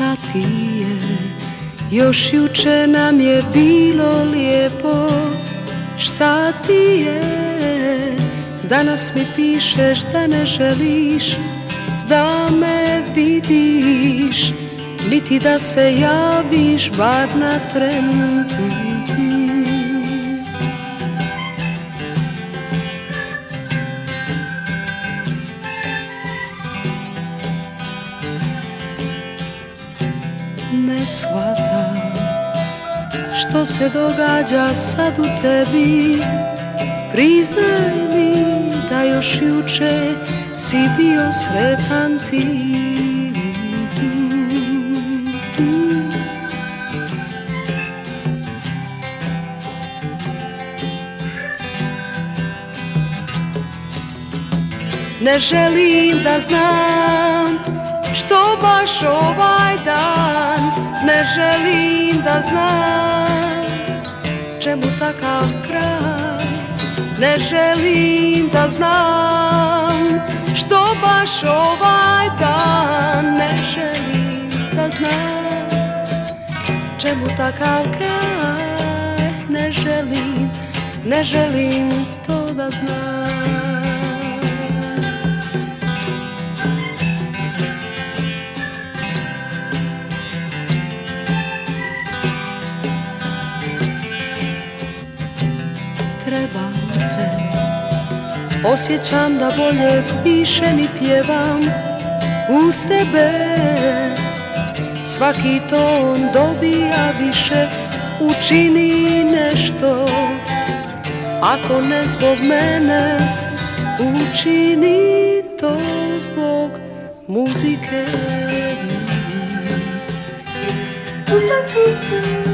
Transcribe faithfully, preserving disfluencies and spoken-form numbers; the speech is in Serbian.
Šta ti je? Još juče nam je bilo lijepo. Šta ti je? Danas mi pišeš da ne želiš da me vidiš, niti da se javiš bar na tren. Ne shvatam što se događa sad u tebi. Priznaj mi da još juče si bio sretan ti. Ne želim da znam što baš ovaj dan, ne želim da znam čemu takav kraj. Ne želim da znam što baš ovaj dan, ne želim da znam čemu takav kraj. Ne želim, ne želim to da znam. Trebam te, osjećam da bolje pišem i pjevam uz tebe. Svaki ton dobija više, učini nešto. Ako ne zbog mene, učini to zbog muzike.